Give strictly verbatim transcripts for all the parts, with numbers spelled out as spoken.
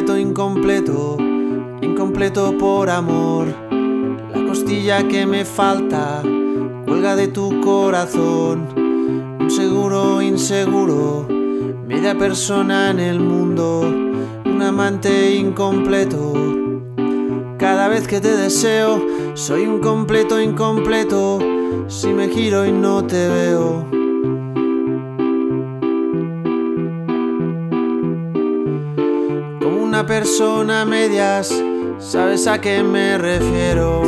completo, incompleto, incompleto por amor. La costilla que me falta cuelga de tu corazón. Un seguro inseguro, media persona en el mundo, un amante incompleto. Cada vez que te deseo, soy un completo incompleto. Si me giro y no te veo. Como una persona a medias, ¿sabes a qué me refiero?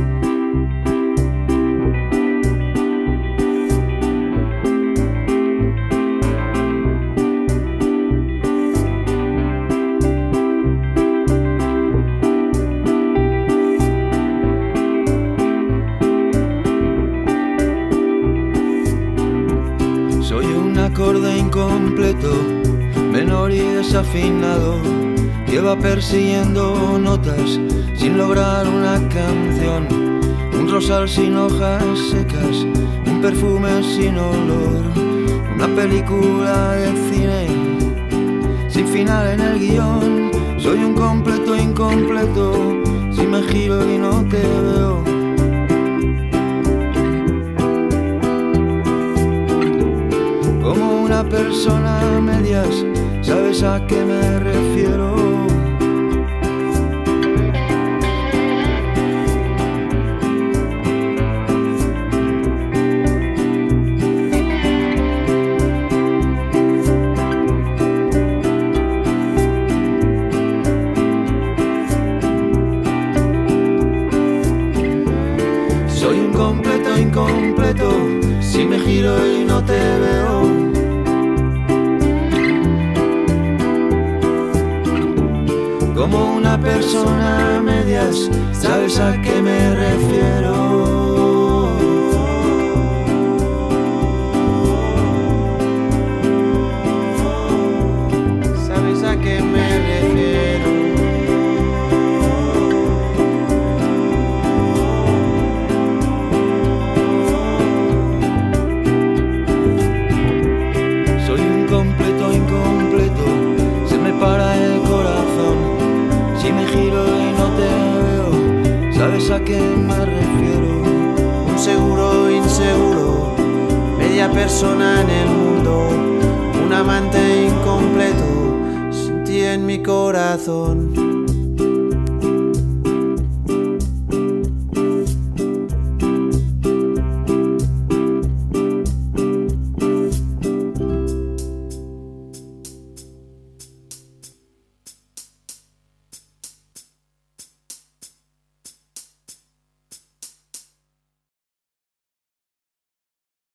Soy un acorde incompleto, menor y desafinado, que va persiguiendo notas sin lograr una canción. Un rosal sin hojas secas, un perfume sin olor, una película de cine sin final en el guión. Soy un completo incompleto, si me giro y no te veo. Como una persona a medias, ¿sabes a qué me refiero? Soy un completo incompleto, si me giro y no te veo. Como una persona a medias, ¿sabes a qué me refiero? ¿Sabes a qué me refiero? Soy un completo incompleto, se me para el corazón. Si me giro y no te veo, ¿sabes a qué me refiero? Un seguro inseguro, media persona en el mundo, un amante incompleto, sin ti en mi corazón.